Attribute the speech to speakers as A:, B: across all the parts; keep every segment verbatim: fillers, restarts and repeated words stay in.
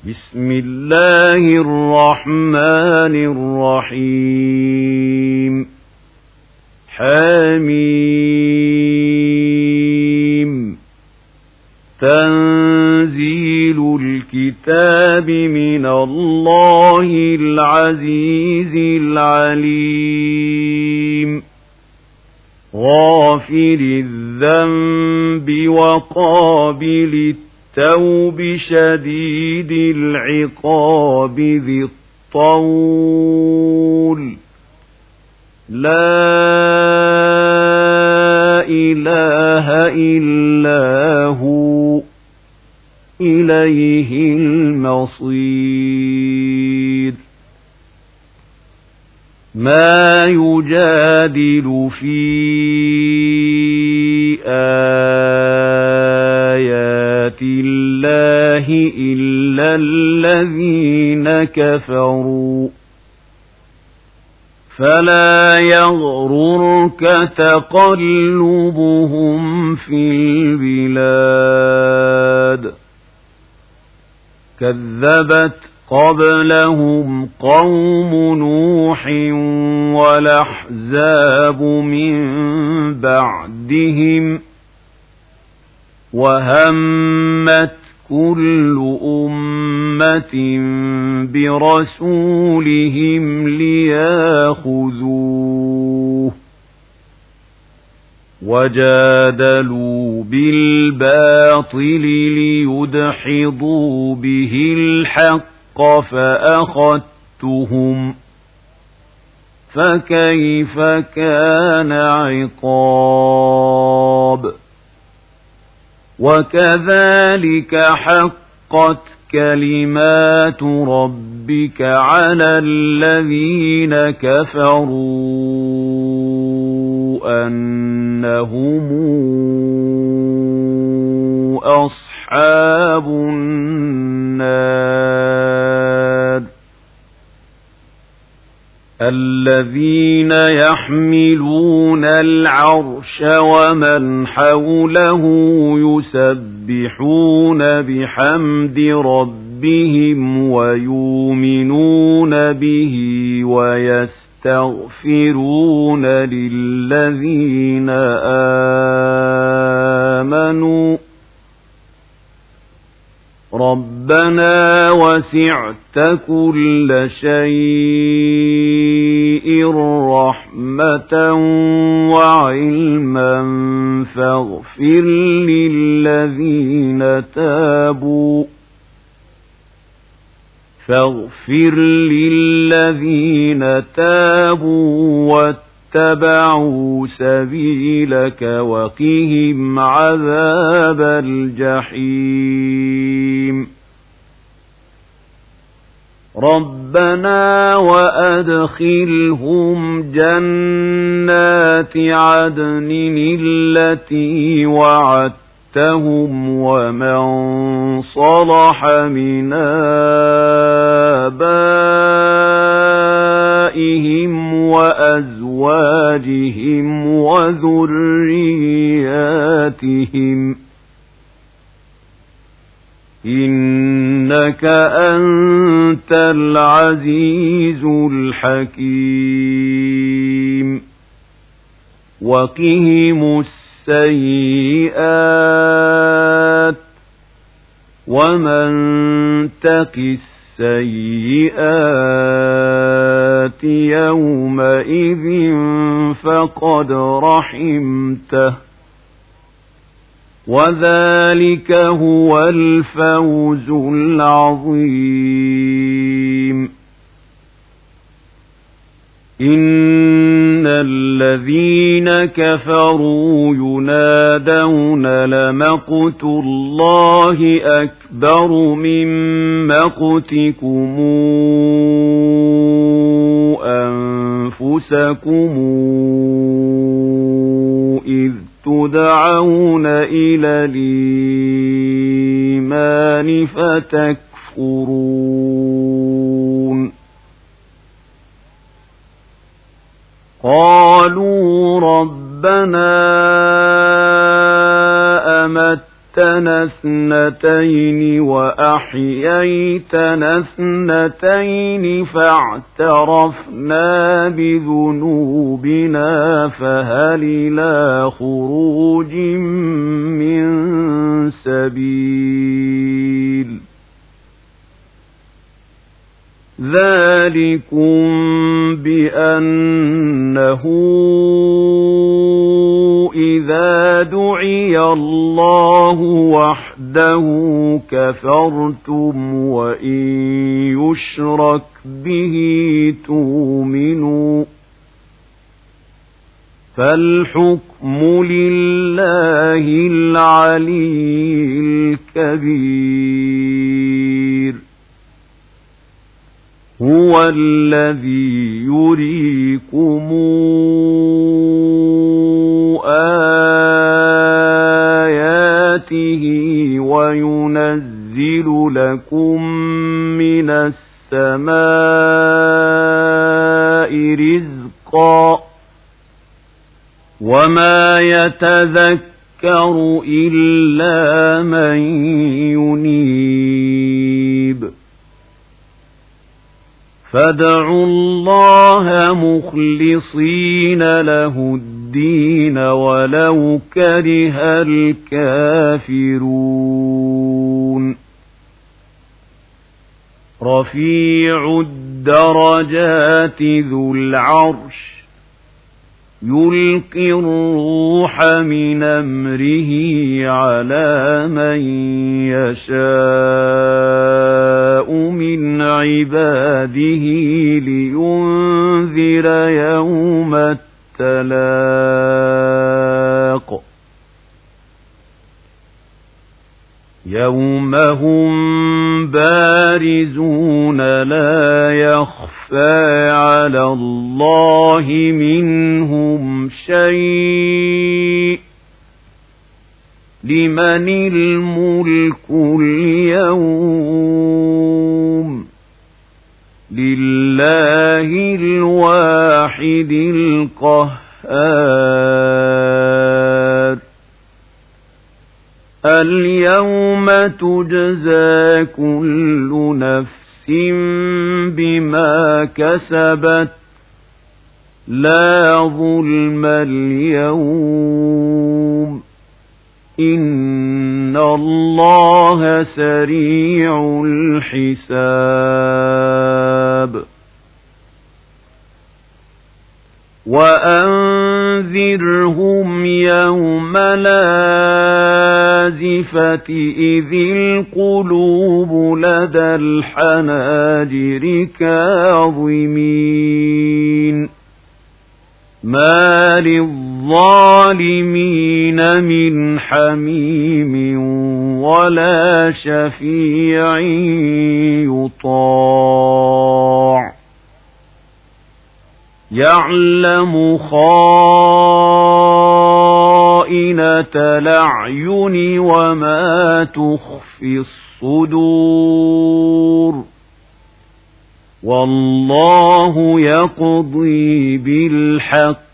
A: بسم الله الرحمن الرحيم حميم تنزيل الكتاب من الله العزيز العليم غافر الذنب وقابل التوب شديد العقاب ذي الطول لا إله إلا هو إليه المصير ما يجادل في آيات الله إلا الذين كفروا فلا يغررك تقلبهم في البلاد كذبت قبلهم قوم نوح والأحزاب من بعدهم وهمت كل أمة برسولهم لياخذوه وجادلوا بالباطل ليدحضوا به الحق فأخذتهم فكيف كان عقاب وكذلك حقت كلمات ربك على الذين كفروا أنهم أصحاب النار الذين يحملون العرش ومن حوله يسبحون بحمد ربهم ويؤمنون به ويستغفرون للذين آمنوا ربنا وسعت كل شيء رحمة وعلما فاغفر للذين تابوا فاغفر للذين تابوا واتبعوا سبيلك وقهم عذاب الجحيم ربنا وأدخلهم جنات عدن التي وعدتهم ومن صلح من آبائهم وأزواجهم وذرياتهم إنك أنت العزيز الحكيم وقهم السيئات ومن تق السيئات يومئذ فقد رحمته وذلك هو الفوز العظيم إن الذين كفروا ينادون لمقت الله أكبر من مقتكم أنفسكم إذ تدعون إلى الإيمان فتكفرون قالوا ربنا أمت أمتنا اثنتين وأحييتنا اثنتين فاعترفنا بذنوبنا فهل إلى خروج من سبيل ذلكم بأنه إذا دعي الله وحده كفرتم وإن يشرك به تؤمنوا فالحكم لله العلي الكبير هو الذي يريكم آياته وينزل لكم من السماء رزقا وما يتذكر إلا من ينيب فادعوا الله مخلصين له الدين ولو كره الكافرون رفيع الدرجات ذو العرش يلقي الروح من أمره على من يشاء من عباده لينذر يوم التلاق يوم هم بارزون لا يخفى على الله منهم شيء لمن الملك اليوم لله الواحد القهار اليوم تجزى كل نفس بما كسبت لا ظلم اليوم إن الله سريع الحساب وأنذرهم يوم الآزفة إذ القلوب لدى الحناجر كاظمين ما للظالمين من حميم ولا شفيع يطاع يعلم خائنة الأعين وما تخفي الصدور والله يقضي بالحق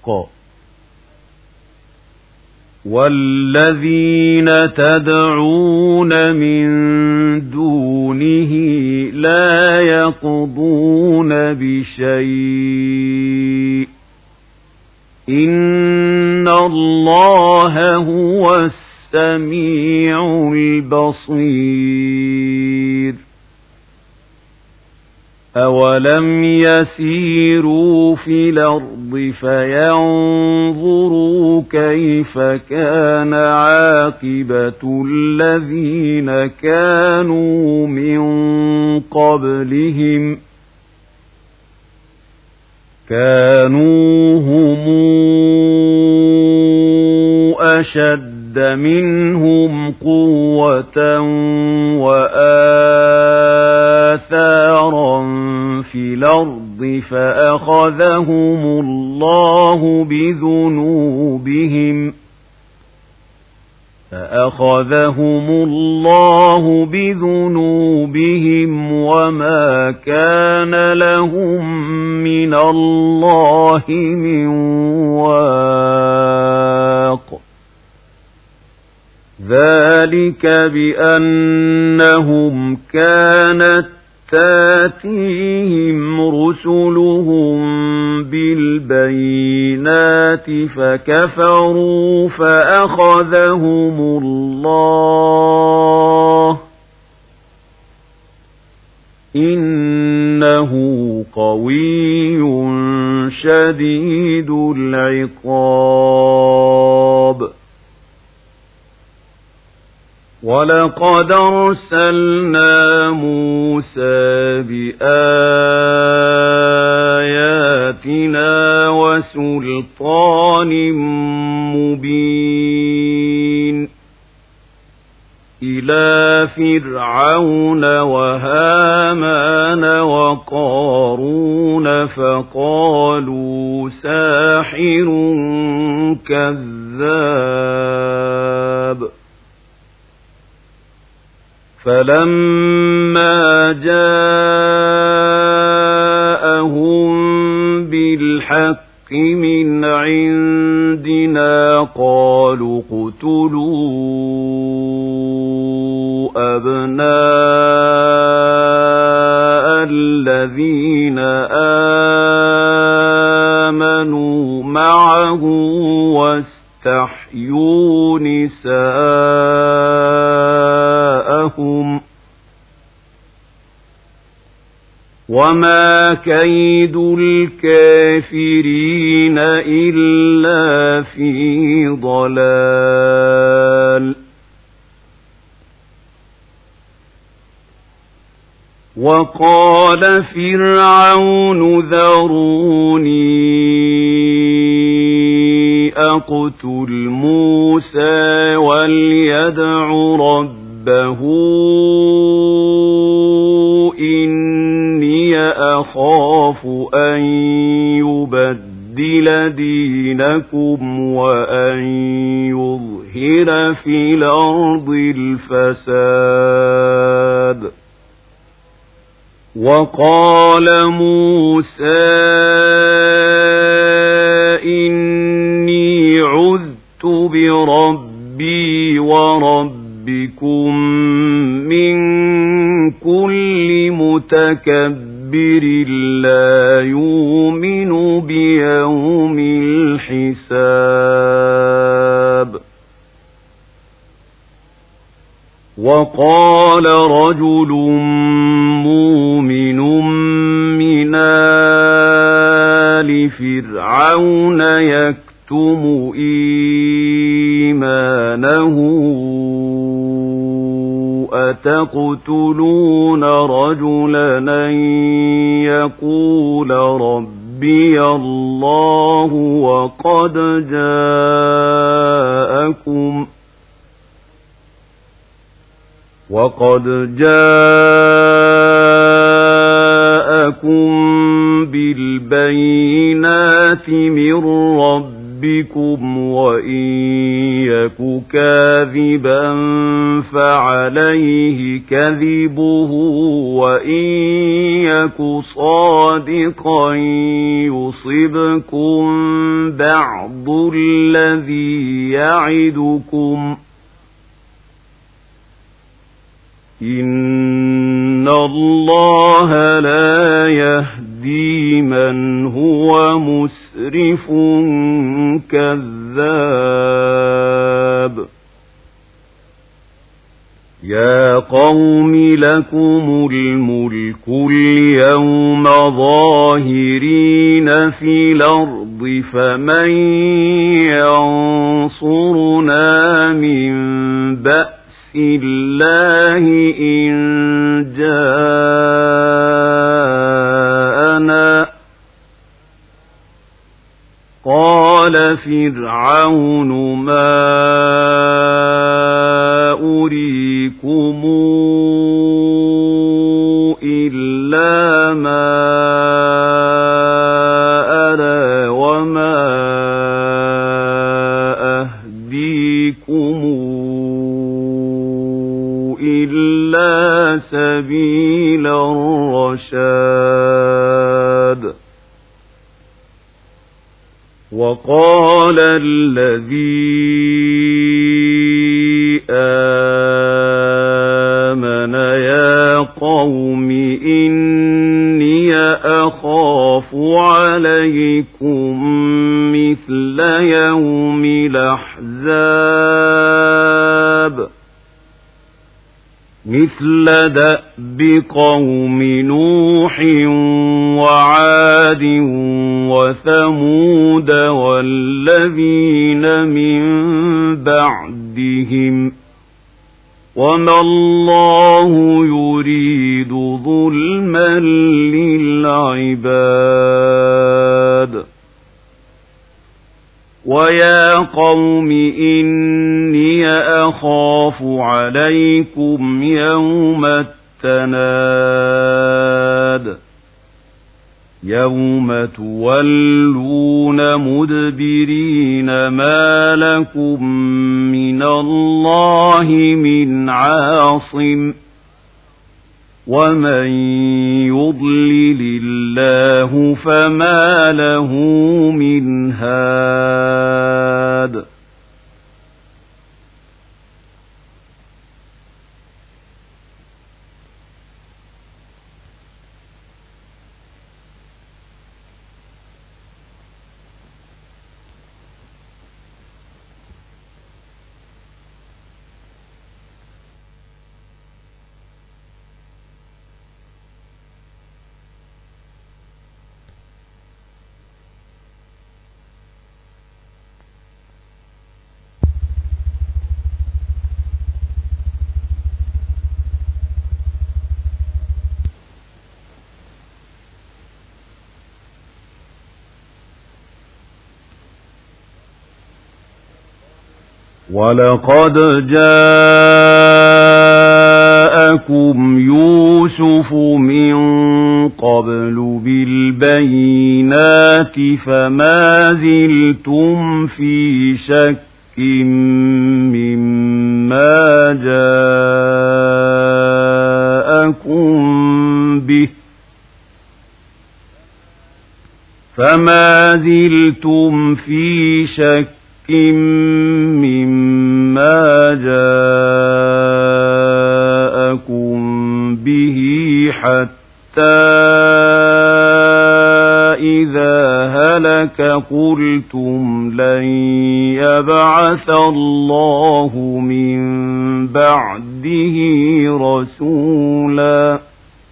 A: والذين تدعون من دونه لا يقضون بشيء إن الله هو السميع البصير أولم يسيروا في الأرض فينظروا كيف كان عاقبة الذين كانوا من قبلهم كانوا هم أشد منهم قوة وآثارا في الأرض فأخذهم الله بذنوبهم فأخذهم الله بذنوبهم وما كان لهم من الله من واق ذلك بأنهم كانت تاتيهم رسلهم بالبينات فكفروا فأخذهم الله إنه قوي شديد العقاب ولقد أرسلنا موسى بآياتنا وسلطان مبين إلى فرعون وهامان وقارون فقالوا ساحر كذاب فلما جاءهم بالحق من عندنا قالوا اقتلوا أبناء الذين آمنوا معه واستحيوا نساءهم وما كيد الكافرين إلا في ضلال وقال فرعون ذروني أقتل موسى وليدع ربه إني أخاف أن يبدل دينكم وأن يظهر في الأرض الفساد وقال موسى إني عذت بربي وربكم من كل متكبر لا يؤمن بيوم الحساب وقال رجل مؤمن من آل فرعون يكتم إيمانه أتقتلون رجلا أن يقول ربي الله وقد جاءكم وقد جاءكم بالبينات من ربكم وإن يك كاذبا فعليه كذبه وإن يك صادقا يصبكم بعض الذي يعدكم إن الله لا يهدي من هو مسرف كذاب يا قوم لكم الملك اليوم ظاهرين في الأرض فمن ينصرنا من بأس الله إن جاءنا قال فرعون ما أريكم إلا ما أرى وما أهديكم إلا سبيل الرشاد وقال الذي قوم إني أخاف عليكم مثل يوم الأحزاب مثل دأب قوم نوح وعاد وثمود والذين من بعدهم وما الله يريد ظلما للعباد ويا قوم إني أخاف عليكم يوم التناد يوم تولون مدبرين ما لكم من الله من عاصم ومن يضلل الله فما له من هاد ولقد جاءكم يوسف من قبل بالبينات فما زلتم في شك مما جاءكم به فما زلتم في شك مما جاءكم به حتى إذا هلك قلتم لن يبعث الله من بعده رسولا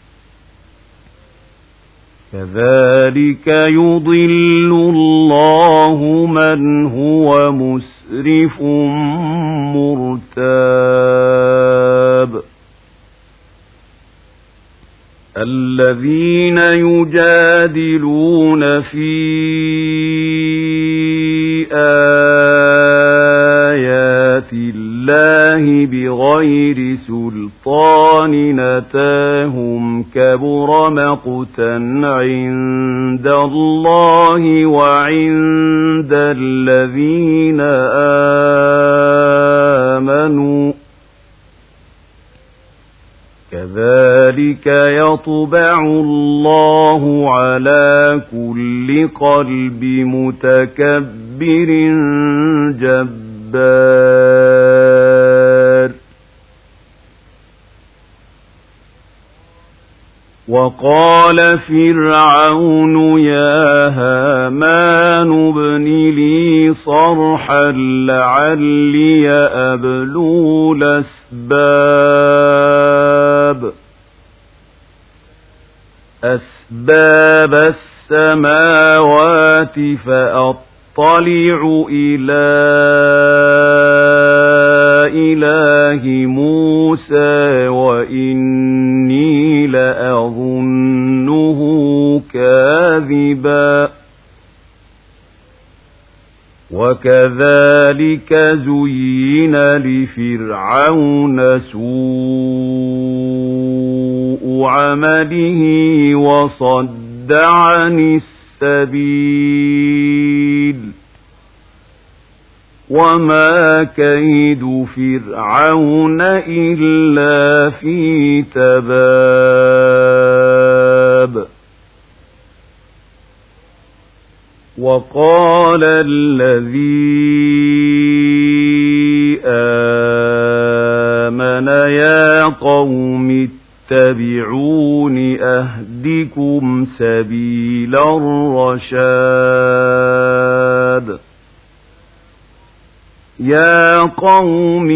A: كذلك يضل الله من هو مسرف مرتاب الذين يجادلون في آيات الله بغير سلطان أتاهم كبر مقتا عند الله وعند الذين آمنوا كذلك يطبع الله على كل قلب متكبر جبار وقال فرعون يا هامان ابن لي صرحا لعلي أبلغ الأسباب أسباب السماوات فأطلع إلى إله موسى وإني لأظنه كاذبا وكذلك زين لفرعون سوء عمله وصد عن السبيل وما كيد فرعون إلا في تباب وقال الذي آمن يا قوم فاتبعون أهدكم سبيل الرشاد يا قوم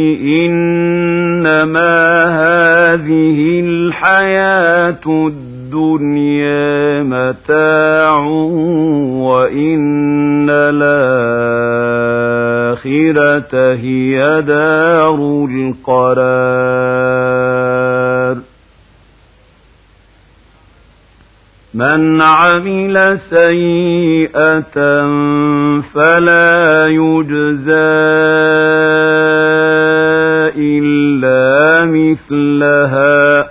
A: إنما هذه الحياة الدنيا متاع وإن الآخرة هي دار القرار من عمل سيئة فلا يجزى إلا مثلها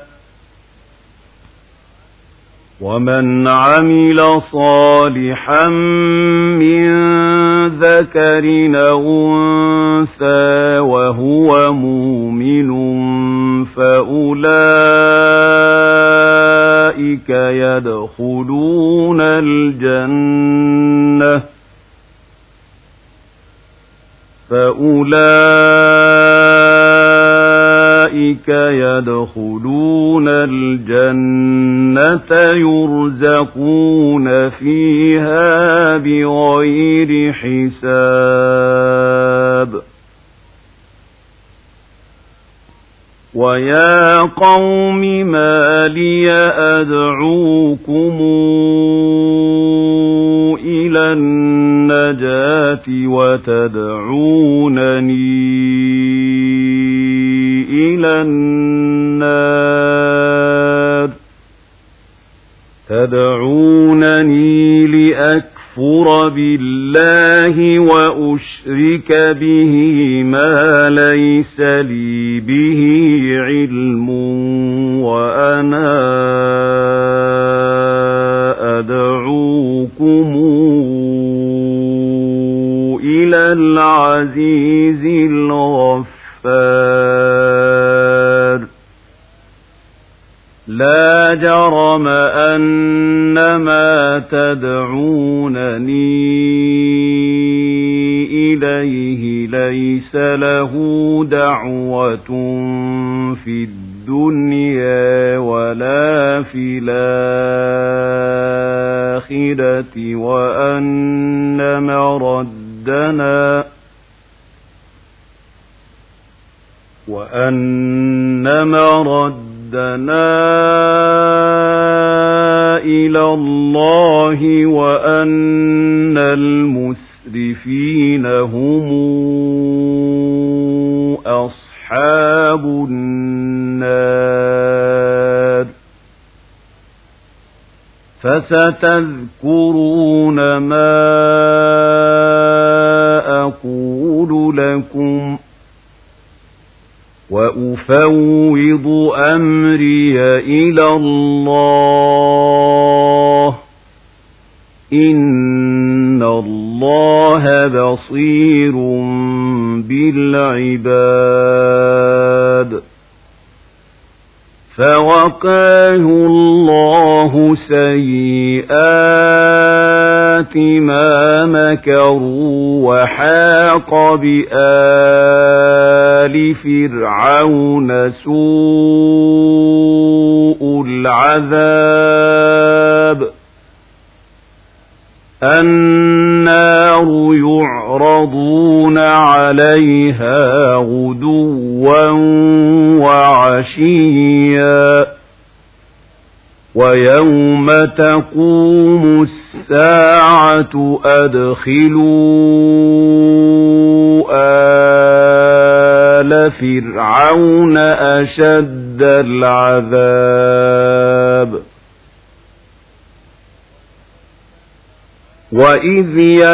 A: ومن عمل صالحا من ذكر أو أنثى وهو مؤمن فأولئك يدخلون الجنة فأولئك يدخلون الجنة يرزقون فيها بغير حساب ويا قوم ما لي أدعوكم إلى النجاة وتدعونني إلى النار تدعونني لأكفر بالله وأشرك به ما ليس لي به علم وأنا أدعوكم إلى العزيز الغفار لا جرم أن ما تدعونني إليه ليس له دعوة في الدنيا ولا في الآخرة وأن مردنا وأن مردنا إلى الله وأن المسرفين هم أصحاب النار فستذكرون ما أقول لكم وأفوض أمري إلى الله إن الله بصير بالعباد فوقاه الله سيئات ما مكروا وحاق بآل فرعون سوء العذاب النار يعرضون عليها غدوا وعشيا ويوم تقوم الساعة أدخلوا آل فرعون أشد العذاب وإذ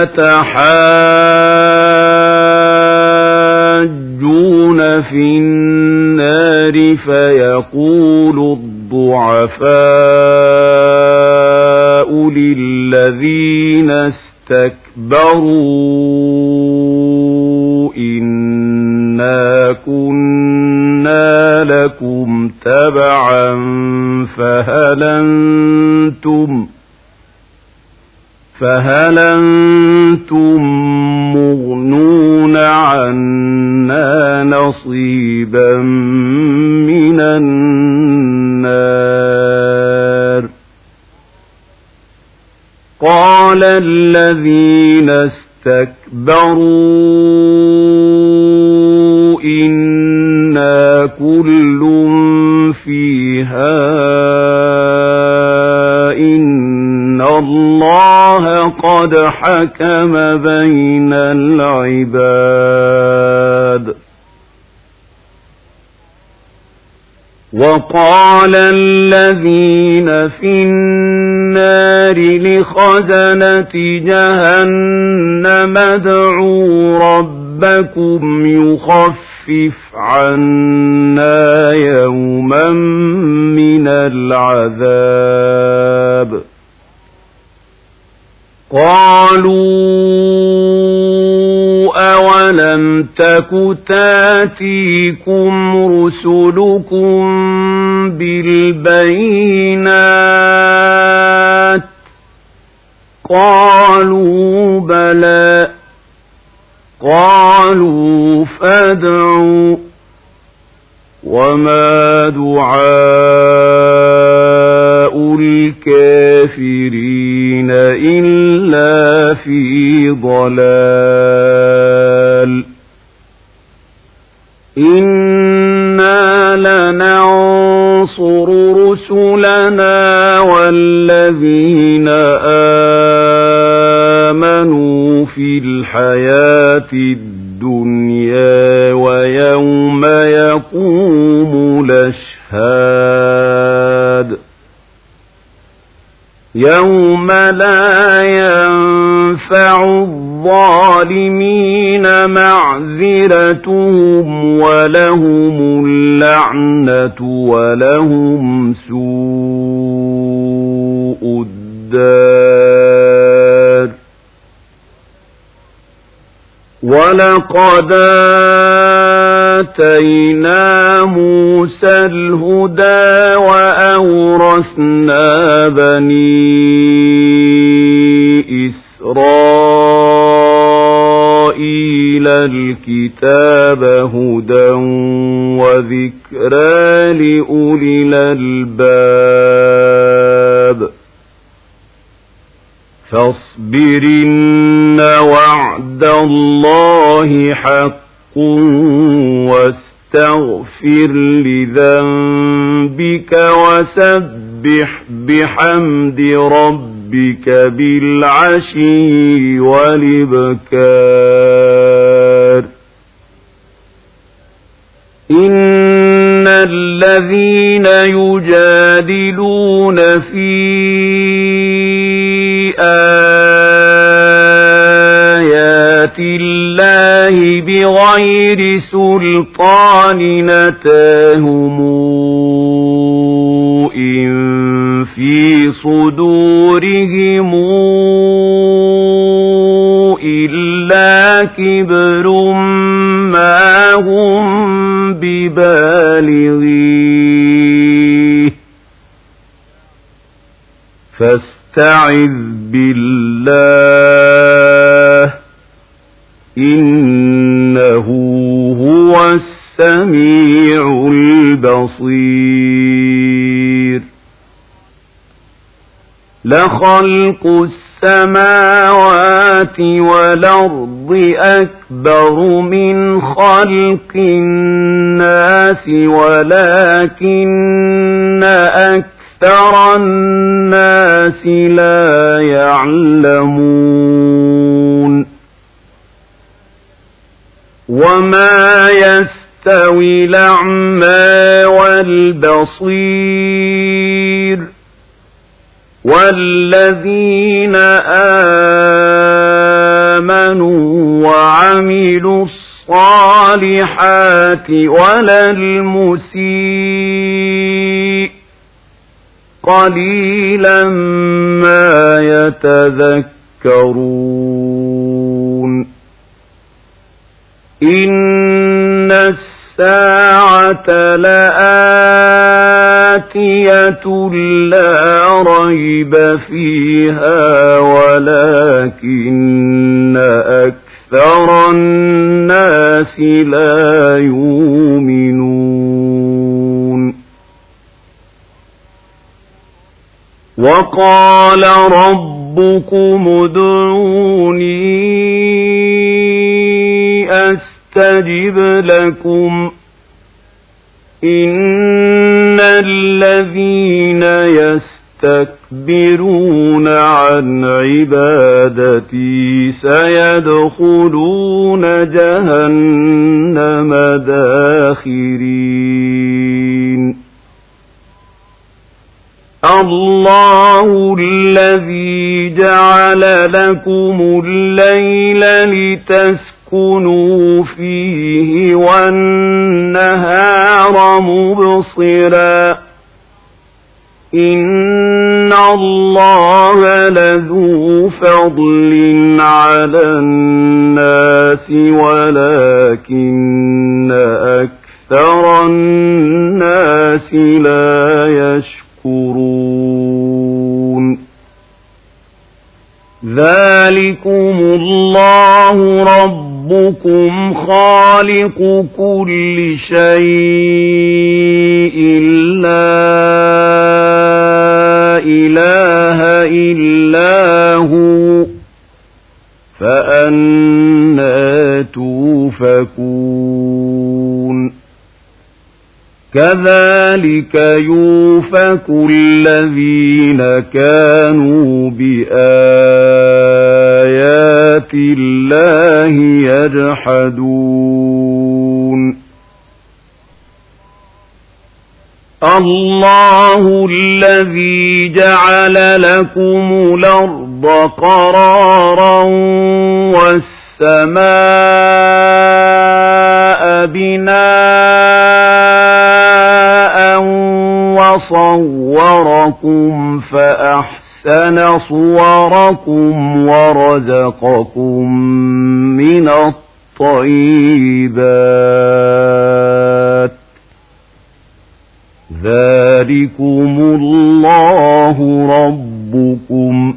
A: يتحاجون في النار فيقول الضعفاء للذين استكبروا إنا كنا لكم تبعا فهل أنتم فهل أنتم مغنون عنا نصيبا من النار وقال الذين استكبروا إنا كل فيها إن الله قد حكم بين العباد. وقال الذين في النار لخزنة جهنم ادعوا ربكم يخفف عنا يوما من العذاب. قالوا أولم تك تاتيكم رسلكم بالبينات قالوا بلى قالوا فادعوا وما دعاء الكافرين إلا في ضلال. إنا لننصر رسلنا والذين آمنوا في الحياة الدنيا ويوم يقوم الأشهاد. يوم لا ينفع الظالمين معذرتهم ولهم اللعنة ولهم سوء الدار. ولقد آتينا موسى الهدى وأورثنا بني إسرائيل الكتاب هدى وذكرى لأولي الألباب. فاصبرن وعد الله حق واستغفر لذنبك وسبح بحمد ربك بالعشي والإبكار. إن الذين يجادلون في آيات الله بغير سلطان أتاهم إن في صدورهم إلا كبر ما هم ببالغيه فاستعذ بالله إنه هو السميع البصير. لخلق السماوات والأرض أكبر من خلق الناس ولكن أكثر الناس لا يعلمون. وما يستوي الأعمى والبصير والذين آمنوا وعملوا الصالحات ولا المسيء قليلا ما يتذكرون. إن الساعة لآتية لا ريب فيها ولكن أكثر الناس لا يؤمنون. وقال رب ربكم ادعوني أستجب لكم إن الذين يستكبرون عن عبادتي سيدخلون جهنم داخرين الله الذي جعل لكم الليل لتسكنوا فيه والنهار مبصرا إن الله لذو فضل على الناس ولكن أكثر الناس لا يشكرون ذلكم الله ربكم خالق كل شيء لا إله إلا هو فأنى توفكون كذلك يوفك الذين كانوا بآيات الله يجحدون الله الذي جعل لكم الأرض قرارا والسماء بناء وصوركم فأحسن صوركم ورزقكم من الطيبات ذلكم الله ربكم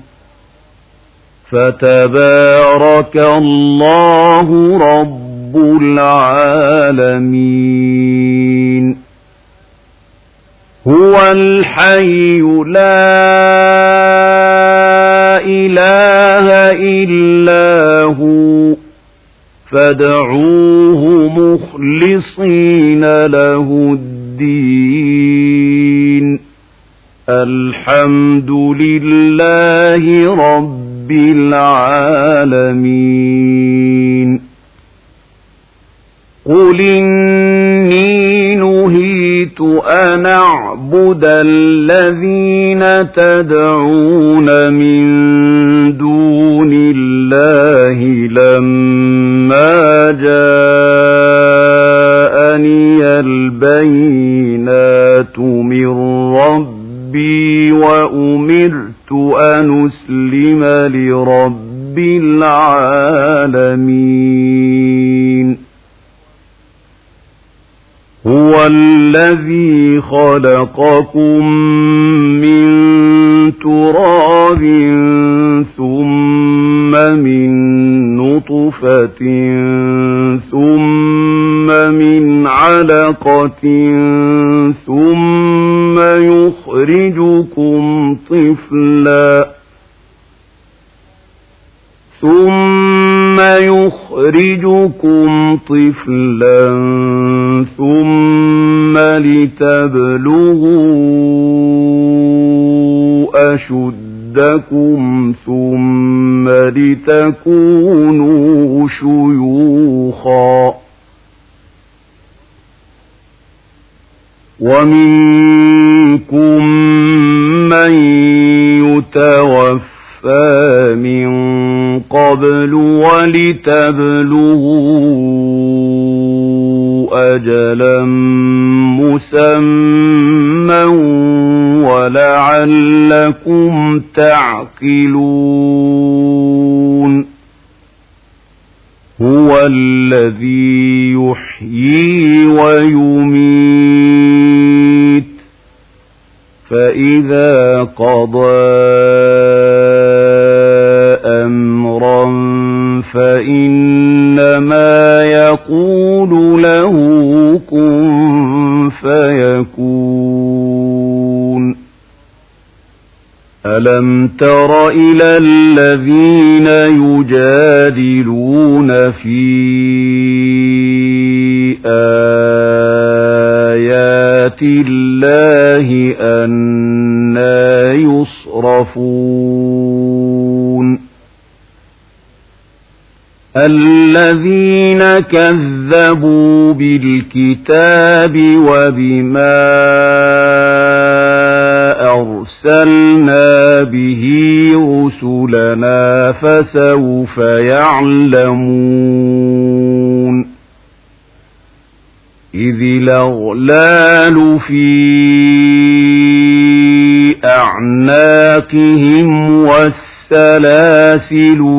A: فتبارك الله رب العالمين هو الحي لا إله إلا هو فادعوه مخلصين له الدين الحمد لله رب العالمين قل إني نهيت أن أعبد الذين تدعون من دون الله لما جاءني البينات من ربي وأمرت أن أسلم لرب العالمين هو الذي خلقكم من تراب ثم من نطفة ثم من علقة ثم يخرجكم طفلا ثم يخرجكم طفلا ثم لتبلغوا أشدكم ثم لتكونوا شيوخا ومنكم من يتوفى من قبل ولتبلغوا أجلا مسمى ولعلكم تعقلون هو الذي يحيي ويميت فإذا قضى أمرا فإنما يقول له كن فيكون ألم تر إلى الذين يجادلون في آيات الله أنى يصرفون الذين كذبوا بالكتاب وبما أرسلنا به رسلنا فسوف يعلمون إذ الأغلال في أعناقهم والسلاسل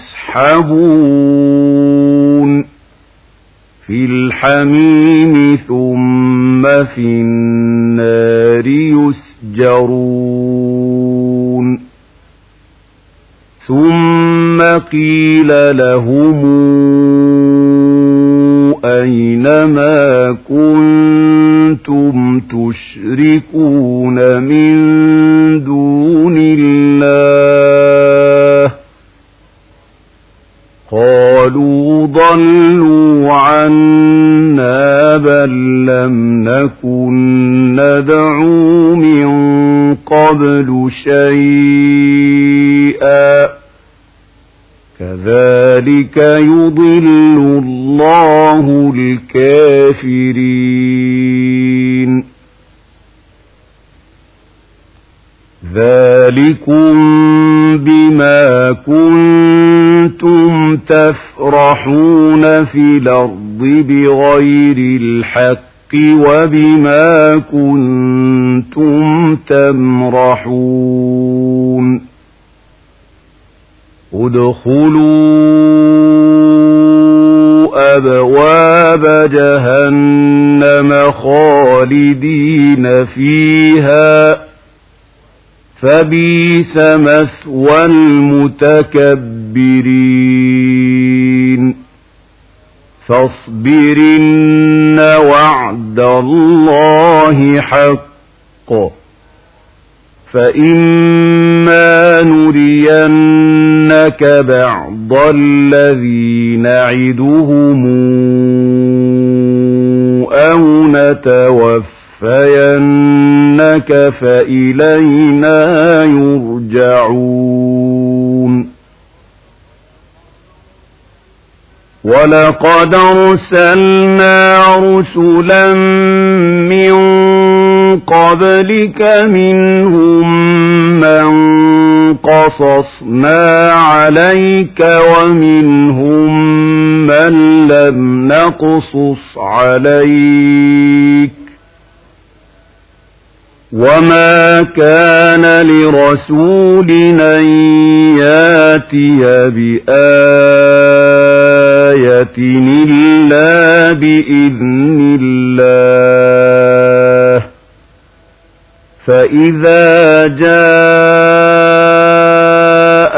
A: يسحبون في الحميم ثم في النار يسجرون ثم قيل لهم أين ما كنتم تشركون من دون الله قالوا ضلوا عنا بل لم نكن ندعو من قبل شيئا كذلك يضل الله الكافرين ذلكم بما كنتم تفرحون في الأرض بغير الحق وبما كنتم تمرحون ادخلوا أبواب جهنم خالدين فيها فبئس مثوى المتكبرين فاصبر إن وعد الله حق فإما نرينك بعض الذي نعدهم أو نتوفينك فإلينا يرجعون ولقد أرسلنا رسلا من قبلك منهم من قصصنا عليك ومنهم من لم نقصص عليك وما كان لرسول أن ياتي بآية إلا بإذن الله فإذا جاء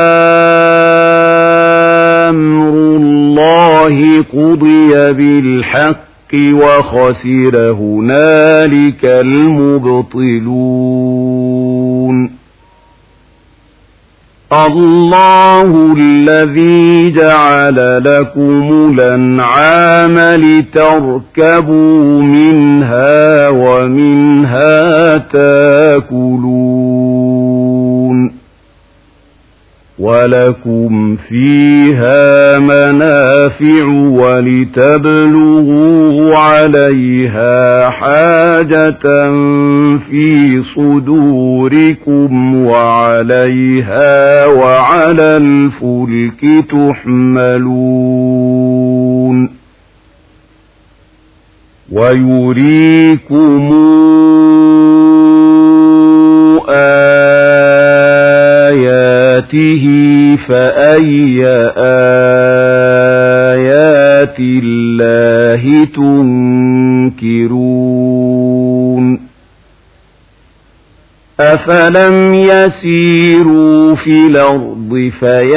A: أمر الله قضي بالحق وخسر هنالك المبطلون الله الذي جعل لكم الأنعام لتركبوا منها ومنها تاكلون ولكم فيها منافع ولتبلغوا عليها حاجة في صدوركم وعليها وعلى الفلك تحملون ويريكم آياته فأي آيات الله تنكرون أفلم يسيروا في الأرض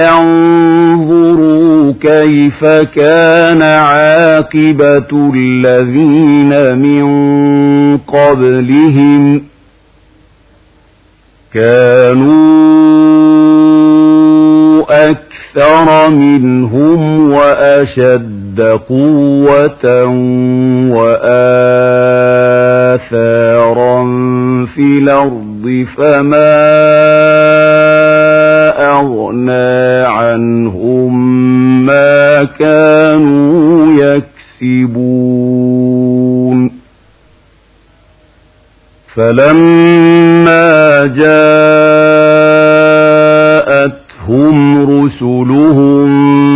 A: فينظروا كيف كان عاقبة الذين من قبلهم كانوا أكثر منهم وأشد قوة وآثارا في الأرض فما أغنى عنهم ما كانوا يكسبون فلما جاءتهم رسلهم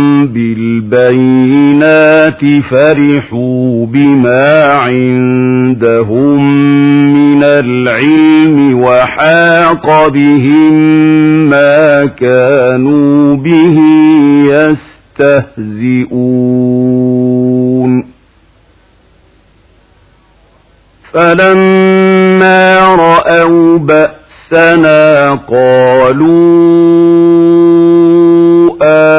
A: بالبينات فرحوا بما عندهم من العلم وحاق بهم ما كانوا به يستهزئون فلما رأوا بأسنا قالوا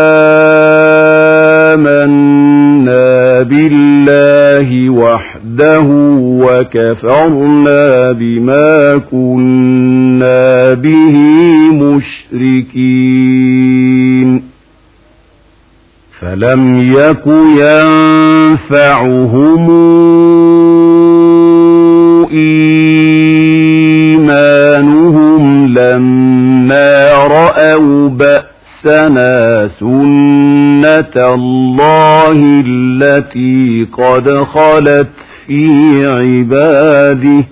A: آمنا بالله وحده وكفرنا بما كنا به مشركين فلم يك ينفعهم إيمانهم لما رأوا بأسنا سنة الله التي قد خلت في عباده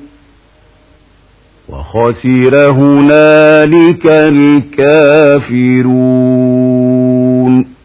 A: وخسر هنالك الكافرون